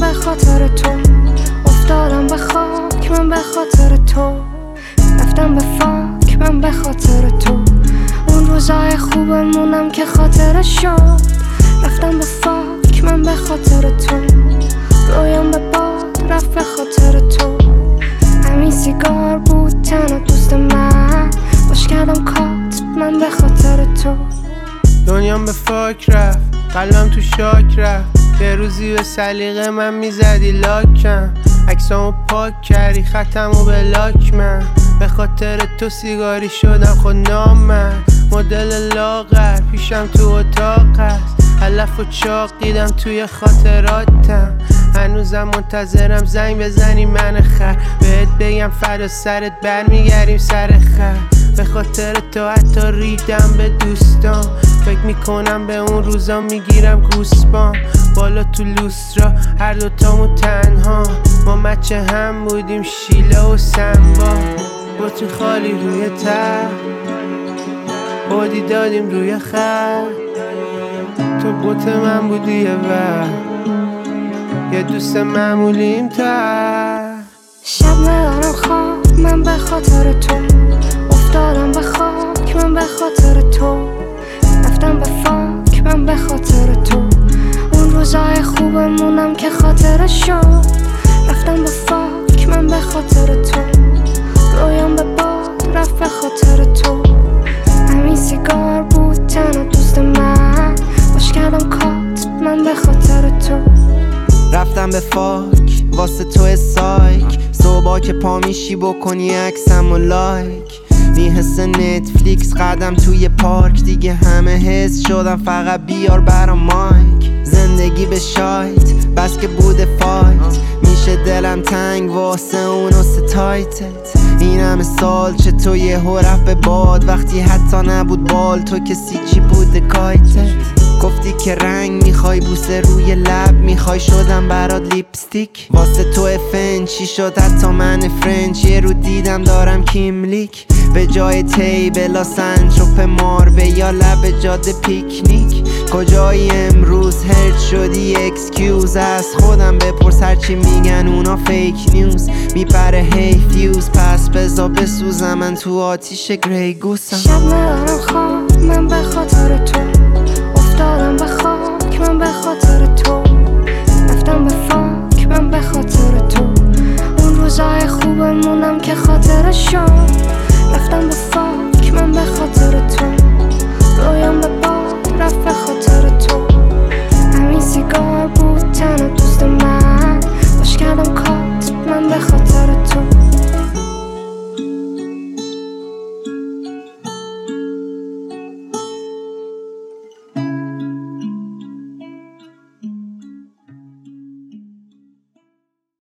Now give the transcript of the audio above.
به خاطر تو افتادم به خاک، من به خاطر تو رفتم به فاک، من به خاطر تو اون روزای خوبمونم که خاطره شد رفتم به فاک، من به خاطر تو رویام به باد رفت به خاطر تو همین سیگار بود تنها دوست من باش کردم کات، من به خاطر تو دنیام به فاک رفت، قلبم تو شاک رفت، یه روزی به سلیقه من میزدی لاکم، عکسامو پاک کردی خطمو به لاک، من به خاطر تو سیگاری شدم خود نام، من مدل لاغر پیشم تو اتاق هست، علف و چاق دیدم توی خاطراتم، هنوزم منتظرم زنگ بزنی من خر بهت بگم فردا سرت برمیگردیم سر خر، به خاطر تو حتی ریدم به دوستان، فکر میکنم به اون روزا میگیرم گوسپام، بالا تو لوسترا هر دوتامو تنها، ما مچه هم بودیم شیله و سنبا، بطری خالی روی تر بادی دادیم روی خر، تو بوت من بودی یه وقت یه دوست معمولیم تر، شب ندارم خواب، من به خاطر تو افتادم به خاک، من به خاطر تو رفتم به فاک، من به خاطر تو اون روزای خوبمونم که خاطره شد رفتم به فاک، من به خاطر تو رویام به باد رفت به خاطر تو همین سیگار بود تنها دوست من باش کردم کات، من به خاطر تو رفتم به فاک واسه تو سایک، صبح که پا میشی بکنی عکسم و لایک، بی حس نتفلیکس قدم توی پارک، دیگه همه حس شدم فقط بیار برا مایک، زندگی به شایت بس که بوده فایت، میشه دلم تنگ واسه اون و ستایتت، این همه سال چه تو یه رفت به باد، وقتی حتی نبود بال تو کسی چی بوده کایتت، گفتی که رنگ میخوای بوسه روی لب میخوای، شدم برات لیپستیک واسه تو فنچی شد حتی من فرنچ، یه رو دیدم دارم کیملیک به جای تیبلا سنتروپ ماربه یا لب جاده پیکنیک، کجایی امروز هرد شدی اکسکیوز از خودم بپرس هرچی میگن اونا فیک نیوز، میپره هی فیوز پس بزا بسوزم من تو آتیش گری گوسم، شب ندارم خواب، من به خاطر تو افتادم به خاک، من به خاطر تو رفتم به فاک